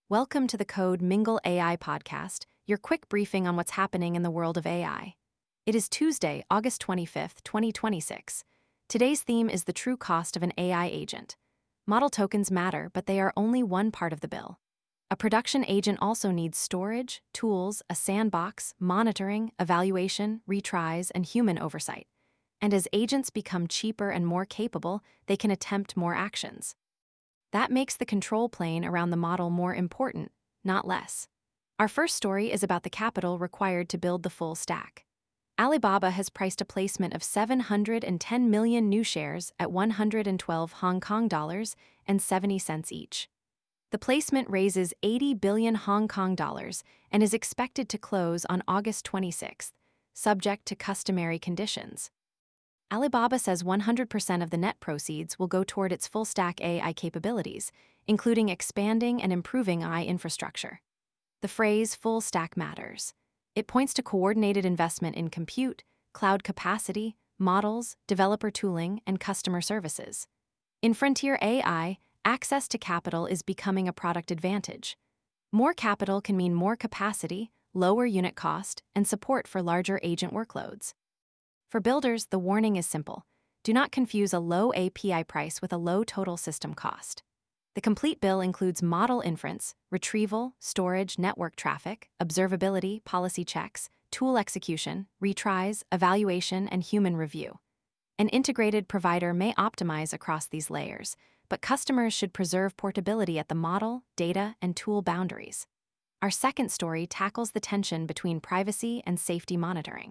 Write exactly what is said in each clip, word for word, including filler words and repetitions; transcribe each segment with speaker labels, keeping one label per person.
Speaker 1: Welcome to the Code Mingle A I podcast, your quick briefing on what's happening in the world of A I. It is Tuesday, August twenty-fifth, twenty twenty-six. Today's theme is the true cost of an A I agent. Model tokens matter, but they are only one part of the bill. A production agent also needs storage, tools, a sandbox, monitoring, evaluation, retries, and human oversight. And as agents become cheaper and more capable, they can attempt more actions. That makes the control plane around the model more important, not less. Our first story is about the capital required to build the full stack. Alibaba has priced a placement of seven hundred ten million new shares at one hundred twelve Hong Kong dollars and seventy cents each. The placement raises eighty billion Hong Kong dollars and is expected to close on August twenty-sixth, subject to customary conditions. Alibaba says one hundred percent of the net proceeds will go toward its full-stack A I capabilities, including expanding and improving A I infrastructure. The phrase full stack matters. It points to coordinated investment in compute, cloud capacity, models, developer tooling, and customer services. In frontier A I, access to capital is becoming a product advantage. More capital can mean more capacity, lower unit cost, and support for larger agent workloads. For builders, the warning is simple. Do not confuse a low A P I price with a low total system cost. The complete bill includes model inference, retrieval, storage, network traffic, observability, policy checks, tool execution, retries, evaluation, and human review. An integrated provider may optimize across these layers, but customers should preserve portability at the model, data, and tool boundaries. Our second story tackles the tension between privacy and safety monitoring.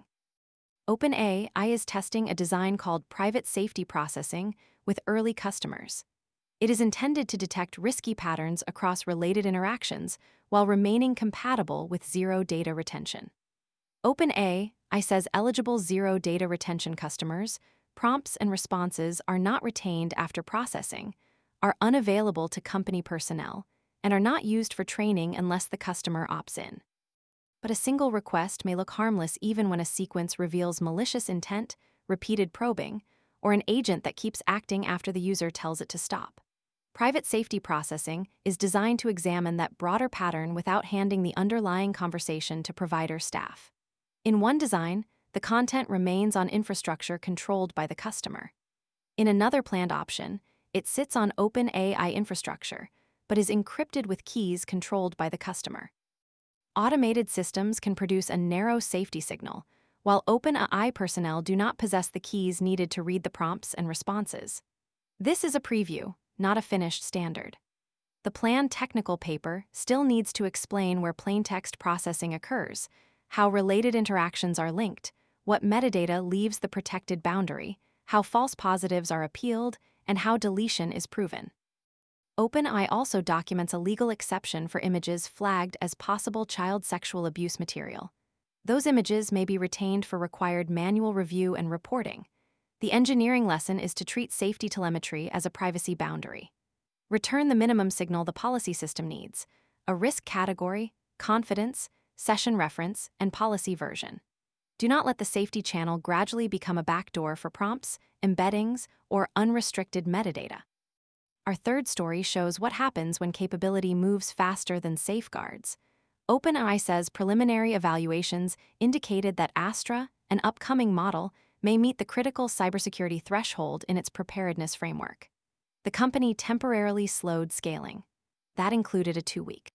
Speaker 1: OpenAI is testing a design called Private Safety Processing with early customers. It is intended to detect risky patterns across related interactions while remaining compatible with zero data retention. OpenAI says eligible zero data retention customers, prompts and responses are not retained after processing, are unavailable to company personnel, and are not used for training unless the customer opts in. But a single request may look harmless even when a sequence reveals malicious intent, repeated probing, or an agent that keeps acting after the user tells it to stop. Private safety processing is designed to examine that broader pattern without handing the underlying conversation to provider staff. In one design, the content remains on infrastructure controlled by the customer. In another planned option, it sits on OpenAI infrastructure, but is encrypted with keys controlled by the customer. Automated systems can produce a narrow safety signal, while OpenAI personnel do not possess the keys needed to read the prompts and responses. This is a preview, not a finished standard. The planned technical paper still needs to explain where plaintext processing occurs, how related interactions are linked, what metadata leaves the protected boundary, how false positives are appealed, and how deletion is proven. OpenAI also documents a legal exception for images flagged as possible child sexual abuse material. Those images may be retained for required manual review and reporting. The engineering lesson is to treat safety telemetry as a privacy boundary. Return the minimum signal the policy system needs: a risk category, confidence, session reference, and policy version. Do not let the safety channel gradually become a backdoor for prompts, embeddings, or unrestricted metadata. Our third story shows what happens when capability moves faster than safeguards. OpenAI says preliminary evaluations indicated that Astra, an upcoming model, may meet the critical cybersecurity threshold in its preparedness framework. The company temporarily slowed scaling. That included a two-week.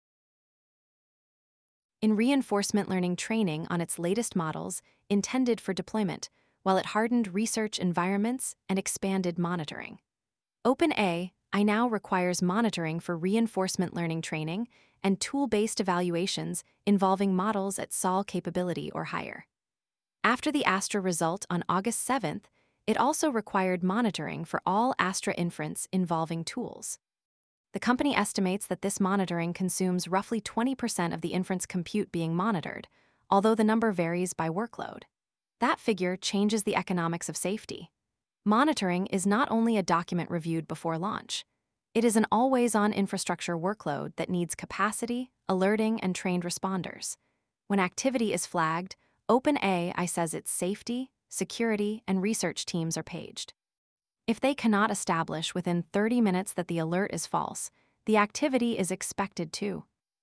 Speaker 1: In reinforcement learning training on its latest models intended for deployment, while it hardened research environments and expanded monitoring. OpenAI now requires monitoring for reinforcement learning training and tool-based evaluations involving models at S O L capability or higher. After the Astra result on August seventh, it also required monitoring for all Astra inference involving tools. The company estimates that this monitoring consumes roughly twenty percent of the inference compute being monitored, although the number varies by workload. That figure changes the economics of safety. Monitoring is not only a document reviewed before launch. It is an always-on infrastructure workload that needs capacity, alerting, and trained responders. When activity is flagged, OpenAI says its safety, security, and research teams are paged. If they cannot establish within thirty minutes that the alert is false, The activity is expected to.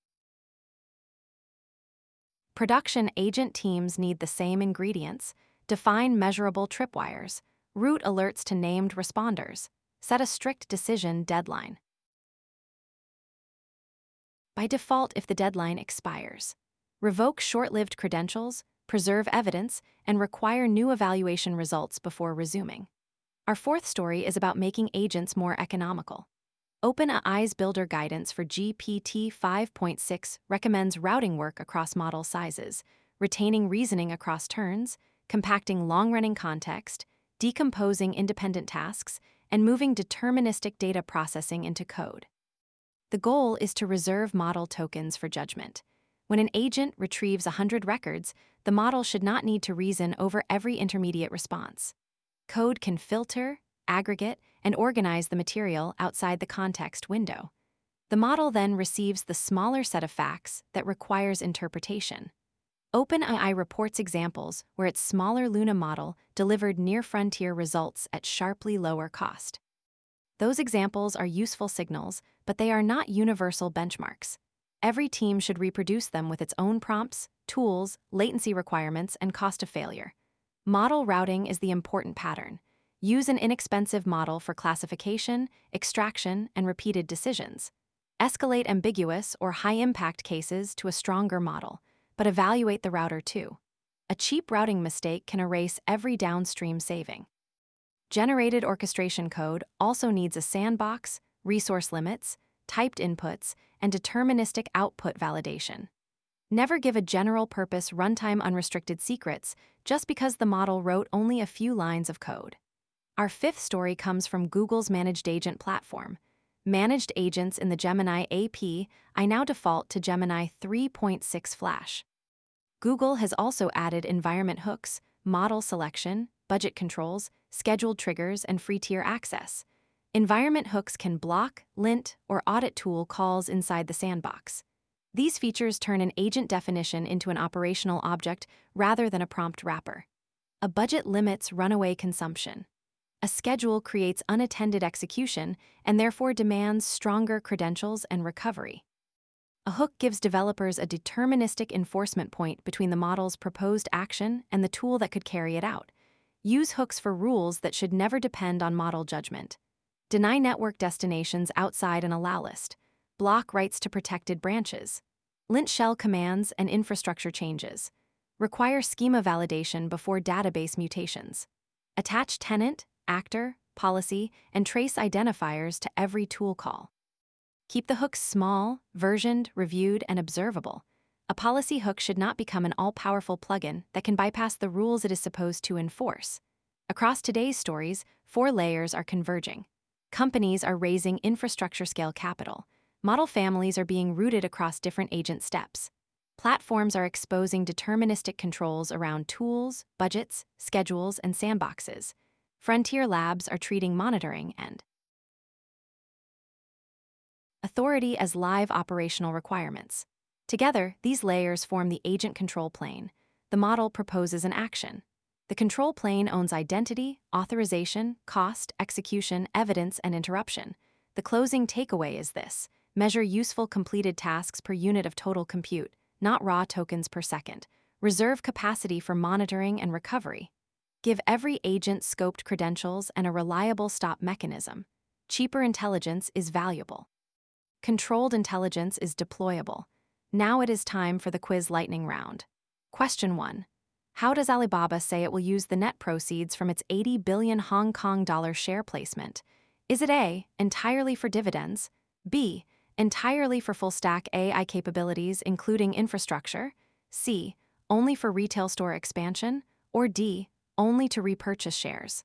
Speaker 1: Production agent teams need the same ingredients: define measurable tripwires, route alerts to named responders, set a strict decision deadline. By default, if the deadline expires, revoke short-lived credentials, preserve evidence, and require new evaluation results before resuming. Our fourth story is about making agents more economical. OpenAI's Builder Guidance for G P T five point six recommends routing work across model sizes, retaining reasoning across turns, compacting long-running context, decomposing independent tasks, and moving deterministic data processing into code. The goal is to reserve model tokens for judgment. When an agent retrieves one hundred records, the model should not need to reason over every intermediate response. Code can filter, aggregate, and organize the material outside the context window. The model then receives the smaller set of facts that requires interpretation. OpenAI reports examples where its smaller Luna model delivered near-frontier results at sharply lower cost. Those examples are useful signals, but they are not universal benchmarks. Every team should reproduce them with its own prompts, tools, latency requirements, and cost of failure. Model routing is the important pattern. Use an inexpensive model for classification, extraction, and repeated decisions. Escalate ambiguous or high-impact cases to a stronger model, but evaluate the router too. A cheap routing mistake can erase every downstream saving. Generated orchestration code also needs a sandbox, resource limits, typed inputs, and deterministic output validation. Never give a general-purpose runtime unrestricted secrets just because the model wrote only a few lines of code. Our fifth story comes from Google's Managed Agent platform. Managed agents in the Gemini A P I now default to Gemini three point six Flash. Google has also added environment hooks, model selection, budget controls, scheduled triggers, and free tier access. Environment hooks can block, lint, or audit tool calls inside the sandbox. These features turn an agent definition into an operational object rather than a prompt wrapper. A budget limits runaway consumption. A schedule creates unattended execution and therefore demands stronger credentials and recovery. A hook gives developers a deterministic enforcement point between the model's proposed action and the tool that could carry it out. Use hooks for rules that should never depend on model judgment. Deny network destinations outside an allow list. Block writes to protected branches. Lint shell commands and infrastructure changes. Require schema validation before database mutations. Attach tenant, actor, policy, and trace identifiers to every tool call. Keep the hooks small, versioned, reviewed, and observable. A policy hook should not become an all-powerful plugin that can bypass the rules it is supposed to enforce. Across today's stories, four layers are converging. Companies are raising infrastructure-scale capital. Model families are being routed across different agent steps. Platforms are exposing deterministic controls around tools, budgets, schedules, and sandboxes. Frontier labs are treating monitoring and authority as live operational requirements. Together, these layers form the agent control plane. The model proposes an action. The control plane owns identity, authorization, cost, execution, evidence, and interruption. The closing takeaway is this: measure useful completed tasks per unit of total compute, not raw tokens per second. Reserve capacity for monitoring and recovery. Give every agent scoped credentials and a reliable stop mechanism. Cheaper intelligence is valuable. Controlled intelligence is deployable. Now it is time for the quiz lightning round. Question one. How does Alibaba say it will use the net proceeds from its eighty billion Hong Kong dollar share placement? Is it A, entirely for dividends, B, entirely for full-stack A I capabilities including infrastructure, C, only for retail store expansion, or D, only to repurchase shares?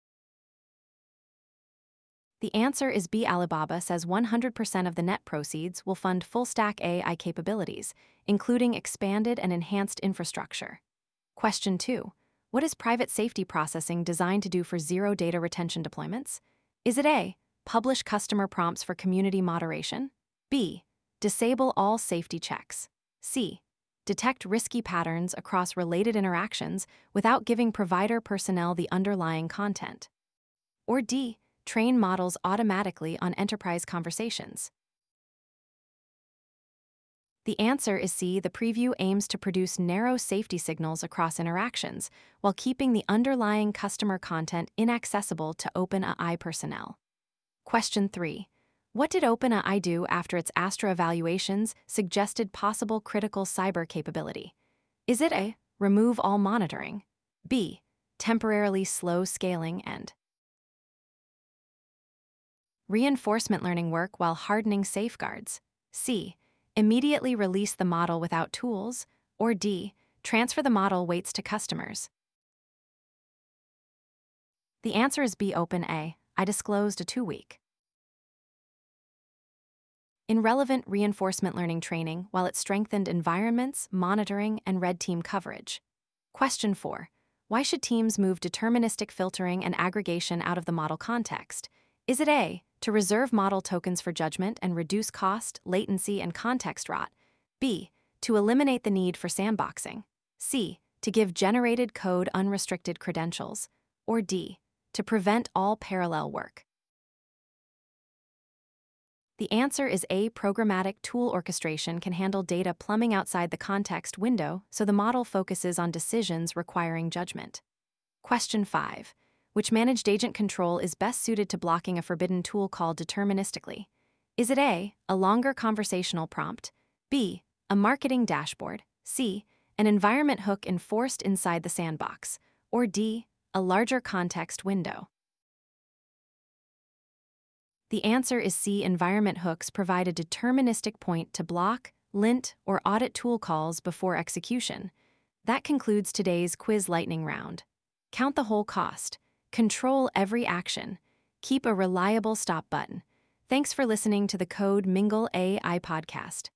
Speaker 1: The answer is B. Alibaba says one hundred percent of the net proceeds will fund full-stack A I capabilities, including expanded and enhanced infrastructure. Question two. What is private safety processing designed to do for zero data retention deployments? Is it A, publish customer prompts for community moderation? B, disable all safety checks? C, detect risky patterns across related interactions without giving provider personnel the underlying content? Or D, train models automatically on enterprise conversations? The answer is C. The preview aims to produce narrow safety signals across interactions, while keeping the underlying customer content inaccessible to OpenAI personnel. Question three. What did OpenAI do after its Astra evaluations suggested possible critical cyber capability? Is it A. Remove all monitoring, B. Temporarily slow scaling, and reinforcement learning work while hardening safeguards, C. Immediately release the model without tools, or D. Transfer the model weights to customers? The answer is B. OpenAI. I disclosed a two-week. In relevant reinforcement learning training while it strengthened environments, monitoring, and red team coverage. Question four. Why should teams move deterministic filtering and aggregation out of the model context? Is it A. To reserve model tokens for judgment and reduce cost, latency, and context rot? B. To eliminate the need for sandboxing? C. To give generated code unrestricted credentials? Or D. To prevent all parallel work? The answer is A. Programmatic tool orchestration can handle data plumbing outside the context window, so the model focuses on decisions requiring judgment. Question five. Which managed agent control is best suited to blocking a forbidden tool called deterministically? Is it A. A longer conversational prompt, B. A marketing dashboard, C. An environment hook enforced inside the sandbox, or D. A larger context window? The answer is C. Environment hooks provide a deterministic point to block, lint, or audit tool calls before execution. That concludes today's quiz lightning round. Count the whole cost. Control every action. Keep a reliable stop button. Thanks for listening to the Code Mingle A I podcast.